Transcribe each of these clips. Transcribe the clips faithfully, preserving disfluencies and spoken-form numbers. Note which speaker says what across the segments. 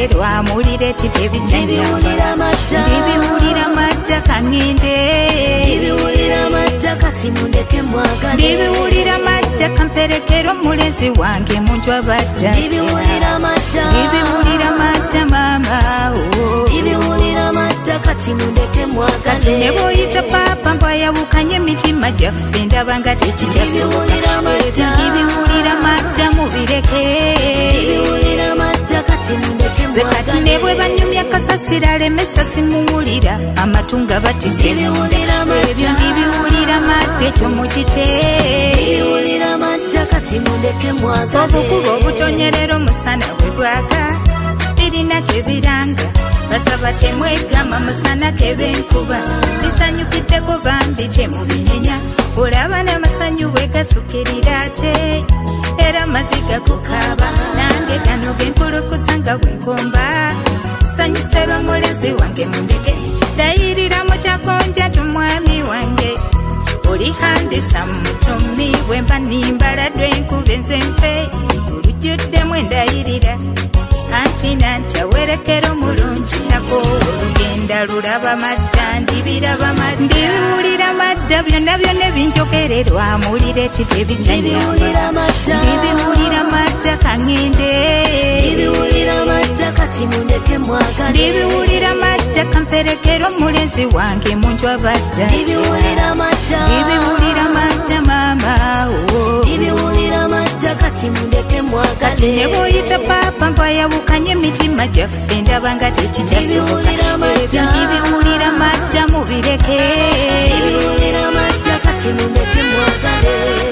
Speaker 1: byenjogererwa mulire titebijanyamba ndibiwulira madda kaŋŋende
Speaker 2: ndibiwulira madda kati mundeke mwagale
Speaker 1: ndibiwulira madda kamperekero omulenzi wange muntu abadda
Speaker 2: ndibiwulira madda
Speaker 1: ndibiwulira madda maama
Speaker 2: ndibiwulira madda kati mundeke mwagale
Speaker 1: kati ne bw'oyita paapa mbwayawukanye emitima gyaffe ndaba nga tekikyasoboka ndibiwulira madda mubireke
Speaker 2: ndibiwulira madda kati mundeke
Speaker 1: ze kati ne bwe banyumya kasasira lemesa simuwulira amatunga batise ebyo ndibiwulira madda ekyo mukite
Speaker 2: ndibiwulira madda kati mundeke mwagale
Speaker 1: obukuba obutonyerera omusana bwe bwaka birina kye biranga basaba kyemwegama musana kebenkuba bisanyukiddeko bambi kyemubinenya olaba n'amasanyu bwe gasukirira ate era maziga kukaaba nange gano genkulukusa nga bwenkomba sanyuseba mulenzi wange mundeke dayirira mu kyakonja tumwami wange oli handisa mutumi bwemba nimbaladde enkuba enzenfe olujjuddemu endayirira anti nanti awerekero mulungi tako olugenda lulaba madda ndibiraba madda ndibiwulira madda byonna byonna ebinjogererwa mulire titebijanyamba ndibiwulira madda kaŋŋende
Speaker 2: ndibiwulira madda kati mundeke mwagale
Speaker 1: ndibiwulira madda kamperekero omulenzi wange muntu abadda
Speaker 2: ndibiwulira madda
Speaker 1: ndibiwulira madda maama
Speaker 2: ndibiwulira madda kati mundeke mwagale
Speaker 1: kati ne bw'oyita paapa mbwayawukanye emitima gyaffe ndaba nga tekikyasoboka ebyo ndibiwulira madda mubireke
Speaker 2: ndibiwulira madda kati mundeke mwagale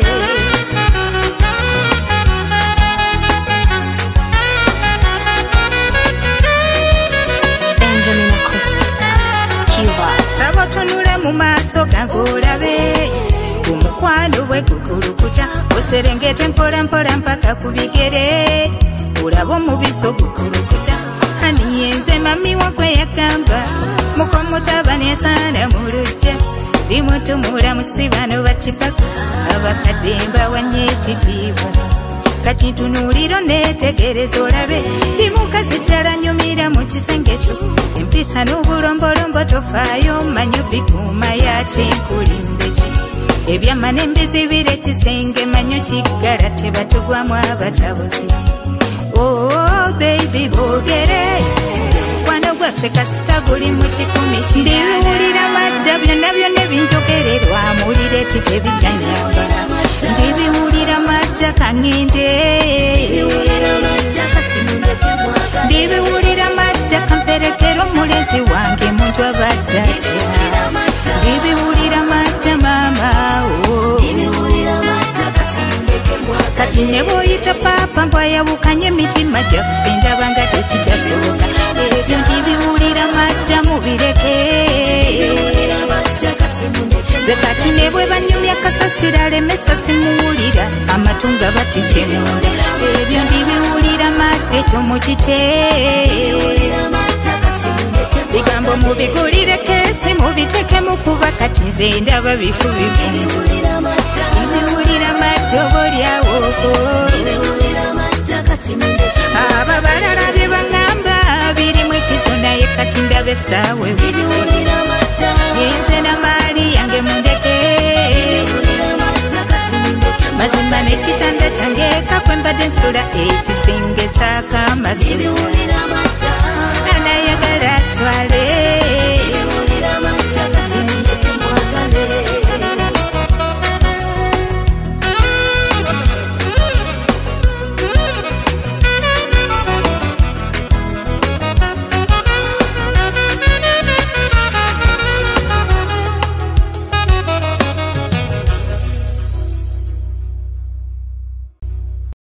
Speaker 1: saba tunule mu maaso gange olabe omukwano bwe gukulukuta oserengete mpola mpola mpaka ku bigere olaba omubisi ogukulukuta hani yenze mami wagwe yagamba mukomotaba nesaana mu lujja ndimutumula musibano bakipaka abakadde mbawanye ekitiibwa kati ntunuuliro neetegereza olabe ndi mukazi ddala nyumira mu kisenge kyo empisa n'obulombolombo tofaayo manyo bikuuma yate nkulimbe ki ebyama n'embizibira ekisenge manyo kiggala tebatugwamu abatabuzi oh baby boogere wano gwaffe kasita guli mu kikumi ndibiwulira madda byonna byonna ebinjogererwa mulire titebijanyamba ndibiwulira madda kaŋŋende ndibiwulira madda kamperekero omulenzi wange muntu abadda ndibiwulira madda maama kati ne bw'oyita paapa mbwayawukanye emitima gyaffe ndaba nga tekikyasoboka ebyo ndibiwulira madda mubireke ze kati ne bwe banyumya kasasira lemesa simuwulira amatunga batise munda ebyo ndibiwulira madda ekyo mukite bigambo mubigulireko esi mubitekemu kuba kati nze ndaba bifu bivu ndibiwulira madda oboolyawooko abo balala bye baŋŋamba birimu ekizo naye kati ndaba essaawa yenze namaali yange mundeke mazimba n'ekitanda kyange kakwembadde nsula ekisingesa ak'amasuula